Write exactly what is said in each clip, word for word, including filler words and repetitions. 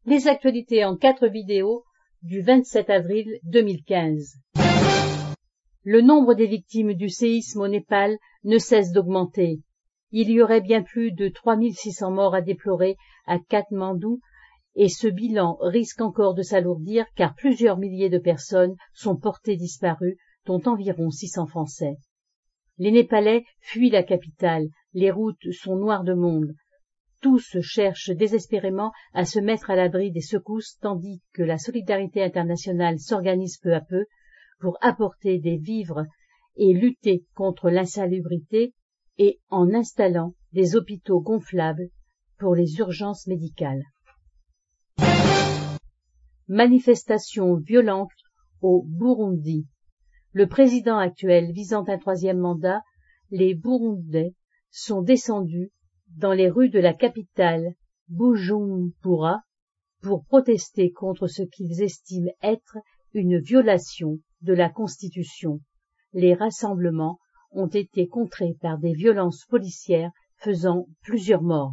Les actualités en quatre vidéos du vingt-sept avril deux mille quinze. Le nombre des victimes du séisme au Népal ne cesse d'augmenter. Il y aurait bien plus de trois mille six cents morts à déplorer à Katmandou et ce bilan risque encore de s'alourdir car plusieurs milliers de personnes sont portées disparues, dont environ six cents Français. Les Népalais fuient la capitale, les routes sont noires de monde. Tous cherchent désespérément à se mettre à l'abri des secousses tandis que la solidarité internationale s'organise peu à peu pour apporter des vivres et lutter contre l'insalubrité et en installant des hôpitaux gonflables pour les urgences médicales. Manifestations violentes au Burundi. Le président actuel visant un troisième mandat, les Burundais sont descendus dans les rues de la capitale Bujumbura pour protester contre ce qu'ils estiment être une violation de la Constitution. Les rassemblements ont été contrés par des violences policières faisant plusieurs morts.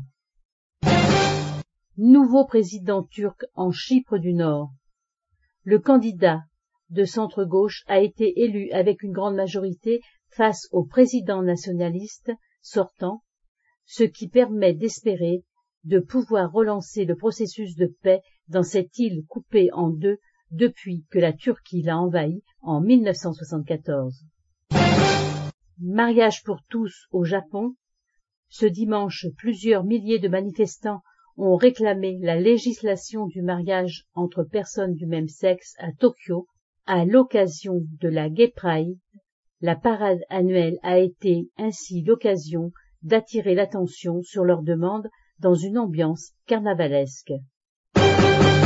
Nouveau président turc en Chypre du Nord. Le candidat de centre-gauche a été élu avec une grande majorité face au président nationaliste sortant, ce qui permet d'espérer de pouvoir relancer le processus de paix dans cette île coupée en deux depuis que la Turquie l'a envahie en mille neuf cent soixante-quatorze. Mariage pour tous au Japon. Ce dimanche, plusieurs milliers de manifestants ont réclamé la législation du mariage entre personnes du même sexe à Tokyo. À l'occasion de la Gay Pride, la parade annuelle a été ainsi l'occasion d'attirer l'attention sur leurs demandes dans une ambiance carnavalesque.